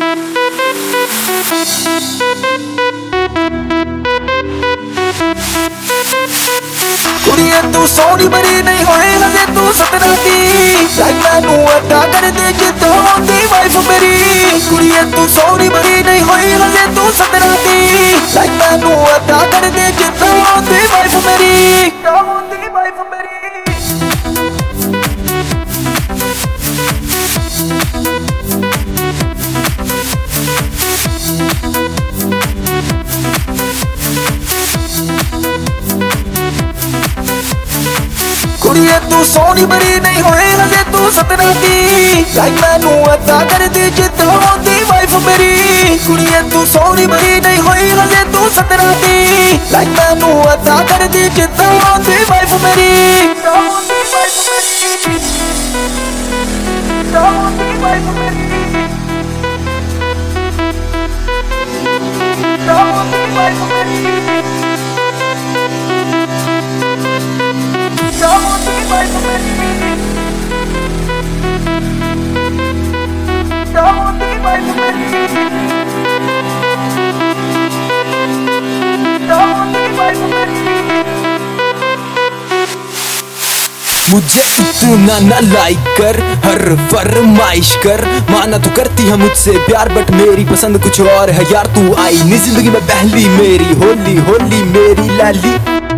कुड़िए तू सोनी बड़ी नहीं होए हजे तू सतना दी लाइक मैनू अदा कर दे जिद्दां होंदी वाइफ मेरी। कुड़िए तू सोनी बड़ी नहीं होए हजे तू सतना दी लाइक मैनू अदा कर दे जिद्दां होंदी वाइफ मेरी। कुड़िए तू सोनी बड़ी नहीं होए हजे तू सतना दी लाइक मैनू अदा कर दे जिद्दां होंदी वाइफ मेरी। कुड़िए तू सोनी बड़ी नहीं होए हजे तू सतना दी लाइक मैनू अदा कर दे जिद्दां होंदी वाइफ मेरी। मुझे इतना ना लाइक कर, हर फरमाइश कर। माना तो करती है मुझसे प्यार बट मेरी पसंद कुछ और है यार। तू आई नहीं जिंदगी में पहली मेरी, होली होली मेरी लाली।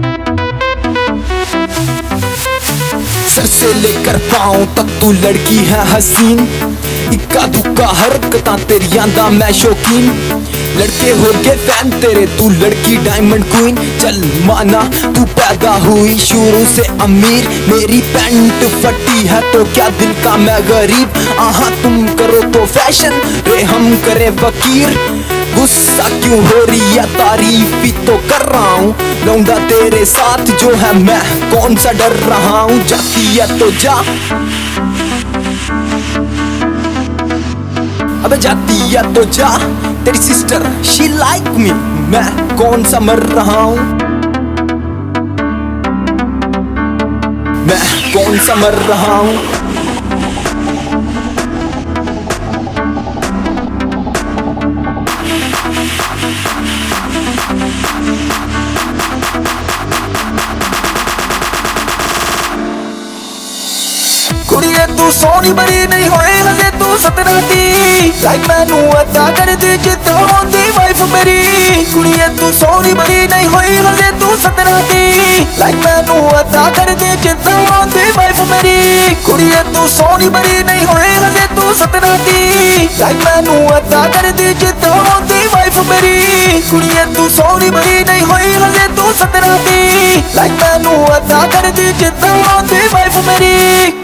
सर से लेकर पाँव तक तू लड़की है हसीन। इक्का दुक्का हरकतां तेरियां दा मैं शौकीन। लड़के हो गए फैन तेरे, तू लड़की डायमंड क्वीन। चल माना तू पैदा हुई शुरू से अमीर। मेरी पैंट फटी है तो क्या दिल का मैं गरीब। आहा तुम करो तो फैशन रे हम करे फकीर। गुस्सा क्यों हो रही है, तारीफ भी तो कर रहा हूँ। लौंडा तेरे साथ जो है मैं कौन सा डर रहा हूँ। जाती है तो जा, अबे जाती है तो जा। तेरी सिस्टर शी लाइक मी, मैं कौन सा मर रहा हूँ। मैं कौन सा मर रहा हूँ। कुड़िए तू सोनी बड़ी नहीं होए हजे तू सतना दी लाइक मैनू अदा कर दे जिद्दां होंदी वाइफ मेरी। कुड़िए तू सोनी बड़ी नहीं होए हजे तू सतना दी लाइक मैनू अदा कर दे जिद्दां होंदी वाइफ मेरी। कुड़िए तू सोनी बड़ी नहीं होए हजे तू सतना दी लाइक मैनू अदा कर दे जिद्दां होंदी वाइफ मेरी। कुड़िए तू सोनी बड़ी नहीं होए हजे तू सतना दी लाइक मैनू अदा कर दे जिद्दां होंदी वाइफ मेरी।